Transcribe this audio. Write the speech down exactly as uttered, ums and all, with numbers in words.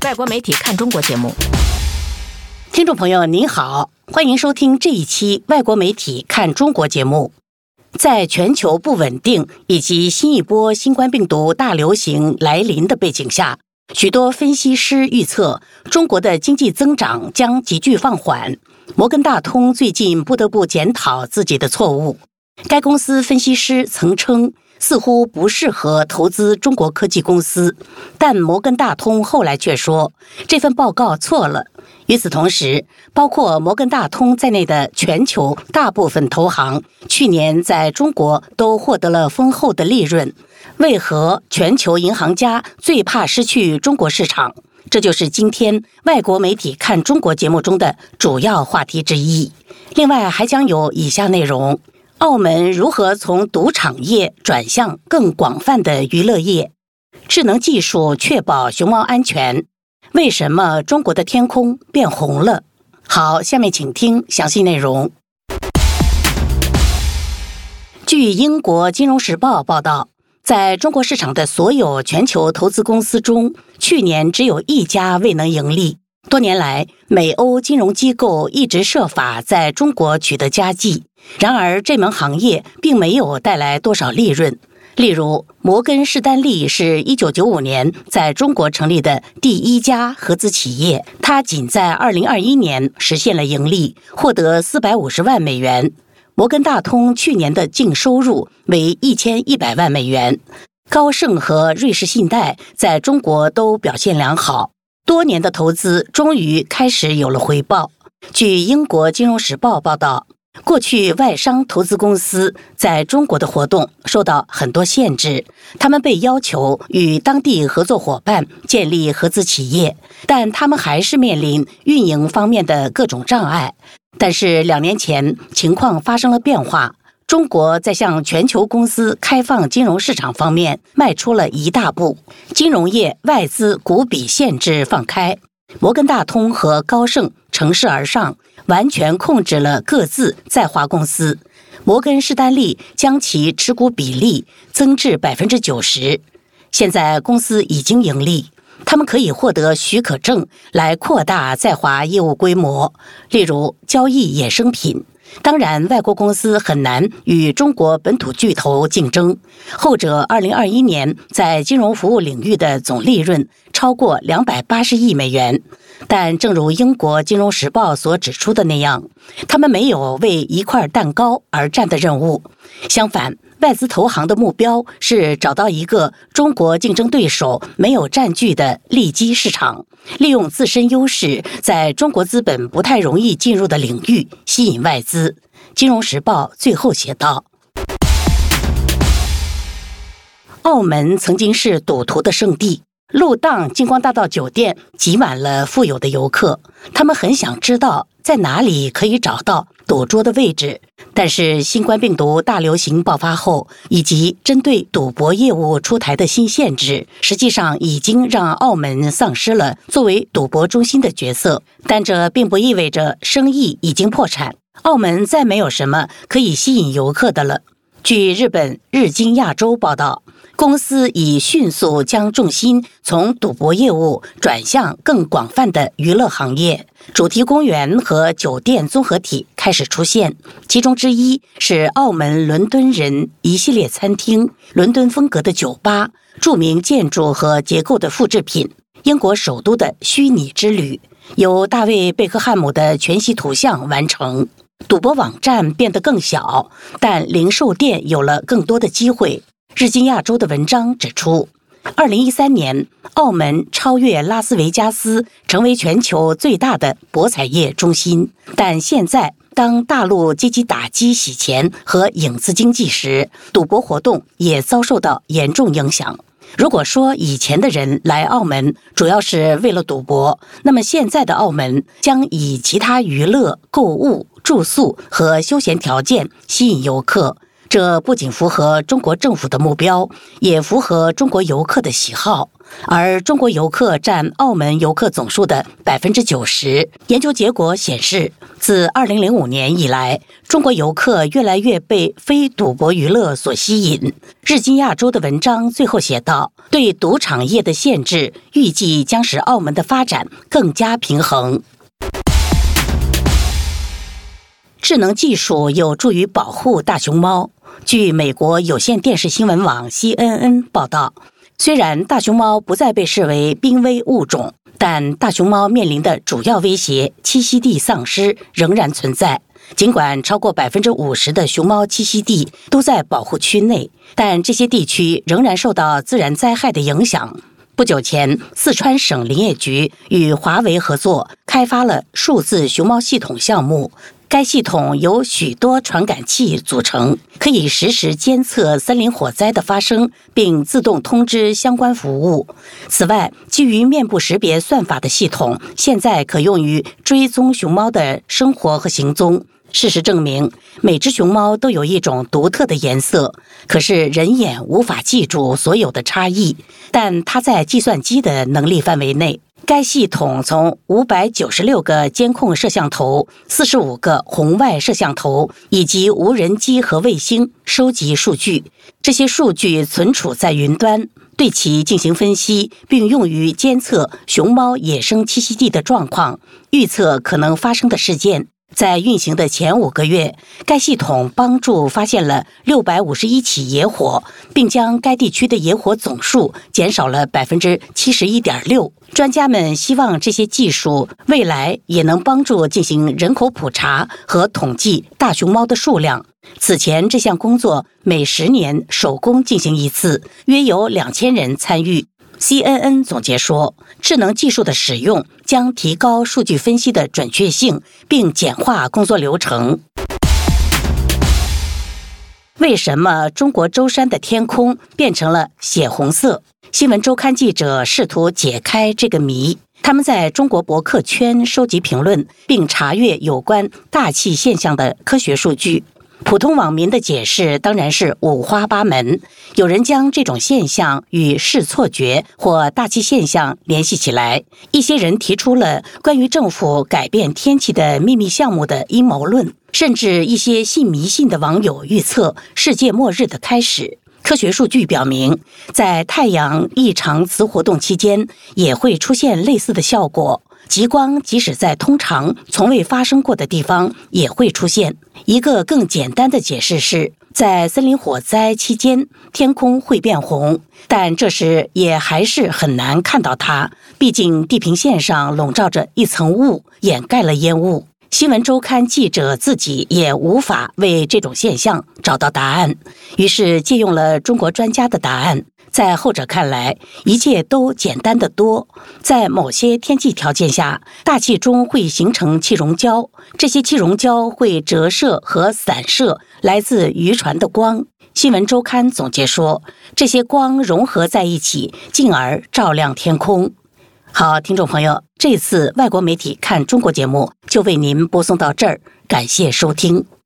外国媒体看中国节目。 听众朋友您好，欢迎收听这一期外国媒体看中国节目。在全球不稳定以及新一波新冠病毒大流行来临的背景下，许多分析师预测中国的经济增长将急剧放缓。摩根大通最近不得不检讨自己的错误。该公司分析师曾称似乎不适合投资中国科技公司，但摩根大通后来却说这份报告错了。与此同时，包括摩根大通在内的全球大部分投行去年在中国都获得了丰厚的利润。为何全球银行家最怕失去中国市场？这就是今天外国媒体看中国节目中的主要话题之一。另外还将有以下内容：澳门如何从赌场业转向更广泛的娱乐业？智能技术确保熊猫安全？为什么中国的天空变红了？好，下面请听详细内容。据英国金融时报报道，在中国市场的所有全球投资公司中，去年只有一家未能盈利。多年来，美欧金融机构一直设法在中国取得佳绩，然而这门行业并没有带来多少利润。例如，摩根士丹利是一九九五年在中国成立的第一家合资企业，它仅在二零二一年实现了盈利，获得四百五十万美元。摩根大通去年的净收入为一千一百万美元。高盛和瑞士信贷在中国都表现良好，多年的投资终于开始有了回报。据英国金融时报报道，过去外商投资公司在中国的活动受到很多限制，他们被要求与当地合作伙伴建立合资企业，但他们还是面临运营方面的各种障碍。但是两年前情况发生了变化，中国在向全球公司开放金融市场方面迈出了一大步，金融业外资股比限制放开，摩根大通和高盛乘势而上，完全控制了各自在华公司。摩根士丹利将其持股比例增至 百分之九十， 现在公司已经盈利，他们可以获得许可证来扩大在华业务规模，例如交易衍生品。当然，外国公司很难与中国本土巨头竞争，后者二零二一年在金融服务领域的总利润超过两百八十亿美元。但正如英国金融时报所指出的那样，他们没有为一块蛋糕而战的任务。相反，外资投行的目标是找到一个中国竞争对手没有占据的利基市场，利用自身优势，在中国资本不太容易进入的领域吸引外资。金融时报最后写道，澳门曾经是赌徒的圣地，路档金光大道酒店挤满了富有的游客，他们很想知道在哪里可以找到赌桌的位置。但是新冠病毒大流行爆发后，以及针对赌博业务出台的新限制，实际上已经让澳门丧失了作为赌博中心的角色。但这并不意味着生意已经破产，澳门再没有什么可以吸引游客的了。据日本日经亚洲报道，公司已迅速将重心从赌博业务转向更广泛的娱乐行业，主题公园和酒店综合体开始出现，其中之一是澳门伦敦人一系列餐厅、伦敦风格的酒吧、著名建筑和结构的复制品、英国首都的虚拟之旅，由大卫贝克汉姆的全息图像完成。赌博网站变得更小，但零售店有了更多的机会。日经亚洲的文章指出，二零一三年，澳门超越拉斯维加斯，成为全球最大的博彩业中心。但现在，当大陆积极打击洗钱和影子经济时，赌博活动也遭受到严重影响。如果说以前的人来澳门主要是为了赌博，那么现在的澳门将以其他娱乐、购物、住宿和休闲条件吸引游客。 这不仅符合中国政府的目标，也符合中国游客的喜好。而中国游客占澳门游客总数的百分之九十。研究结果显示，自二零零五年以来，中国游客越来越被非赌博娱乐所吸引。日经亚洲的文章最后写道，对赌场业的限制预计将使澳门的发展更加平衡。智能技术有助于保护大熊猫。据美国有线电视新闻网 C N N 报道，虽然大熊猫不再被视为濒危物种，但大熊猫面临的主要威胁栖息地丧失仍然存在。尽管超过 百分之五十 的熊猫栖息地都在保护区内，但这些地区仍然受到自然灾害的影响。不久前，四川省林业局与华为合作开发了数字熊猫系统项目。该系统由许多传感器组成，可以实时监测森林火灾的发生，并自动通知相关服务。此外，基于面部识别算法的系统现在可用于追踪熊猫的生活和行踪。事实证明，每只熊猫都有一种独特的颜色，可是人眼无法记住所有的差异，但它在计算机的能力范围内。该系统从五百九十六个监控摄像头、四十五个红外摄像头以及无人机和卫星收集数据，这些数据存储在云端，对其进行分析，并用于监测熊猫野生栖息地的状况，预测可能发生的事件。在运行的前五个月，该系统帮助发现了六百五十一起野火，并将该地区的野火总数减少了 百分之七十一点六。专家们希望这些技术未来也能帮助进行人口普查和统计大熊猫的数量。此前，这项工作每十年手工进行一次，约有两千人参与。C N N 总结说，智能技术的使用将提高数据分析的准确性，并简化工作流程。为什么中国舟山的天空变成了血红色？新闻周刊记者试图解开这个谜。他们在中国博客圈收集评论，并查阅有关大气现象的科学数据。普通网民的解释当然是五花八门，有人将这种现象与视错觉或大气现象联系起来，一些人提出了关于政府改变天气的秘密项目的阴谋论，甚至一些信迷信的网友预测世界末日的开始。科学数据表明，在太阳异常磁活动期间也会出现类似的效果，极光即使在通常从未发生过的地方也会出现。一个更简单的解释是，在森林火灾期间，天空会变红，但这时也还是很难看到它，毕竟地平线上笼罩着一层雾，掩盖了烟雾。新闻周刊记者自己也无法为这种现象找到答案，于是借用了中国专家的答案。在后者看来，一切都简单得多。在某些天气条件下，大气中会形成气溶胶，这些气溶胶会折射和散射来自渔船的光。新闻周刊总结说，这些光融合在一起，进而照亮天空。好，听众朋友，这次外国媒体看中国节目就为您播送到这儿，感谢收听。